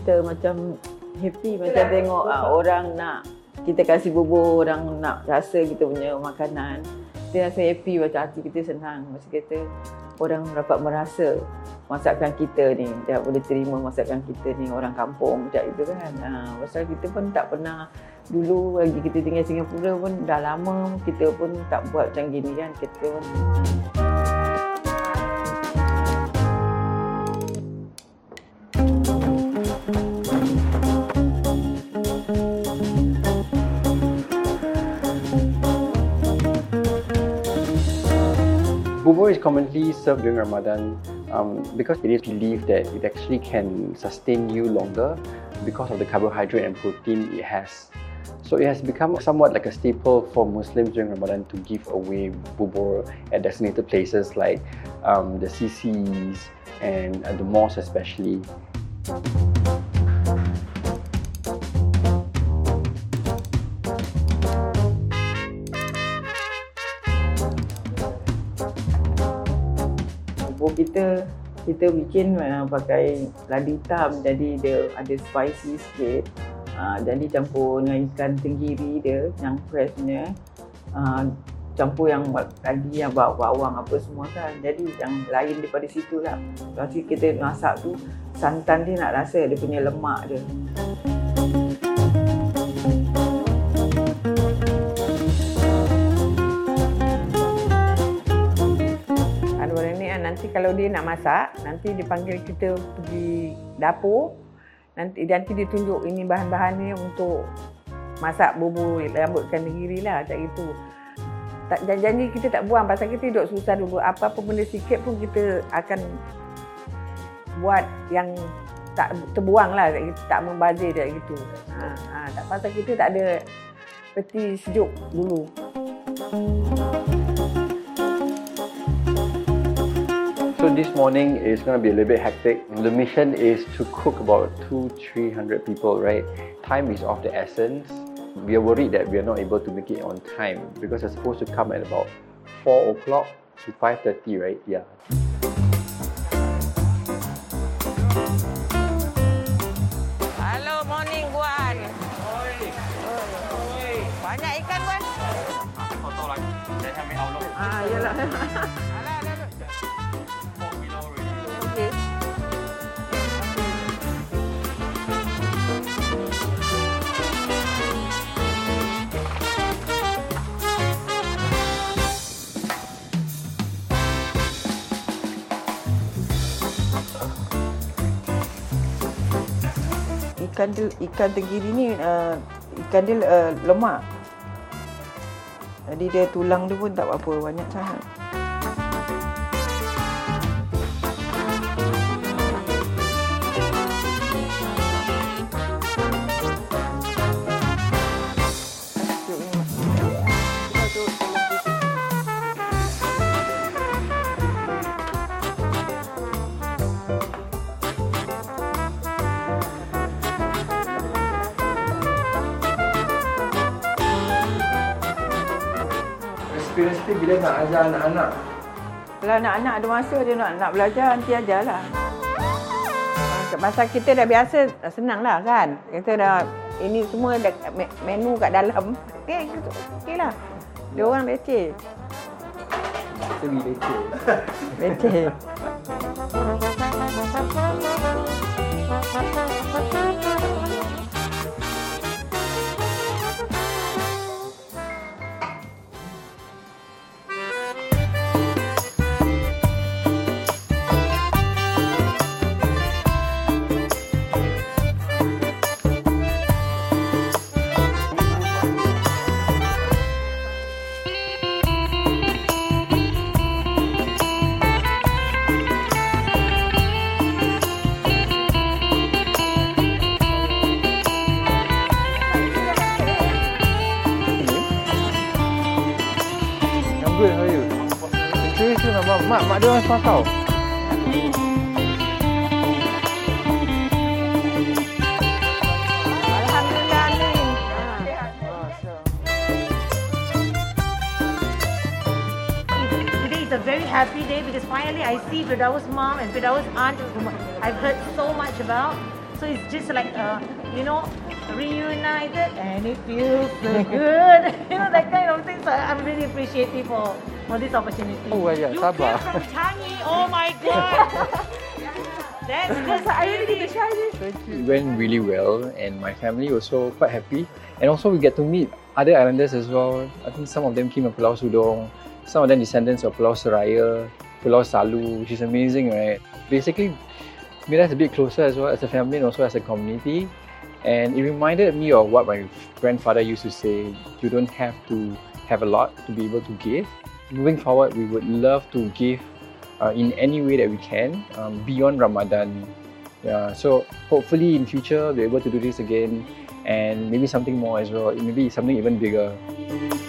kita macam happy macam tengok orang nak kita kasih bubur, orang nak rasa kita punya makanan. Kita rasa happy, macam hati kita senang. Macam kata orang dapat merasa masakan kita ni, dia boleh terima masakan kita ni, orang kampung macam itu kan. Pasal kita pun tak pernah, dulu lagi kita tinggal Singapura pun dah lama kita pun tak buat macam gini kan. Kita pun Bubur is commonly served during Ramadan because it is believed that it actually can sustain you longer because of the carbohydrate and protein it has. So it has become somewhat like a staple for Muslims during Ramadan to give away bubur at designated places like the CCs and the mosques especially. kita bikin pakai lada hitam, jadi dia ada spicy sikit. Jadi campur dengan ikan tenggiri dia yang fresh punya, campur yang tadi yang bawang apa semua kan. Jadi yang lain daripada situ lah. Lepas kita masak tu, santan dia nak rasa dia punya lemak dia. Nanti kalau dia nak masak, nanti dia panggil kita pergi dapur. Nanti dia tunjuk ini bahan-bahannya untuk masak bubur rambut ikan tenggiri lah, macam itu. Janji kita tak buang, pasal kita duduk susah dulu. Apa-apa benda sikit pun kita akan buat yang tak terbuang lah, tak membazir macam itu. Tak, pasal kita tak ada peti sejuk dulu. So this morning is going to be a little bit hectic. The mission is to cook about 200-300 people, right? Time is of the essence. We are worried that we are not able to make it on time because we're supposed to come at about 4 o'clock to 5:30, right? Yeah. Hello, morning, Buan. Oi. Banyak ikan, Buan? Kau tahu lah, saya ambil awal. Yalah. Okay. Ikan tenggiri ni ikan dia lemak. Jadi dia tulang dia pun tak apa banyak sangat. Experience bila nak ajar anak-anak? Kalau anak-anak ada masa dia nak belajar, nanti ajarlah. Masa kita dah biasa, senang lah kan. Kita dah, ini semua dah menu kat dalam. Okey lah. Dia orang leceh. Kita leceh. Leceh. Good, how are you? Seriously, mak dia orang sepakau. Alhamdulillah ni. Today is a very happy day because finally I see Firdau's mom and Firdau's aunt, whom I've heard so much about. So it's just like, reunited and it feels so good. That kind of thing. So I'm really appreciative for this opportunity. Oh, yeah, You sabar. came from Changi. Oh my God. That's good. I really need to try this. It went really well, and my family was also quite happy. And also we get to meet other islanders as well. I think some of them came from Pulau Sudong, some of them descendants of Pulau Seraya, Pulau Salu, which is amazing, right? Basically, made us a bit closer as well as a family and also as a community. And it reminded me of what my grandfather used to say: you don't have to have a lot to be able to give. Moving forward, we would love to give in any way that we can beyond Ramadan. So hopefully in future we're able to do this again, and maybe something more as well, maybe something even bigger.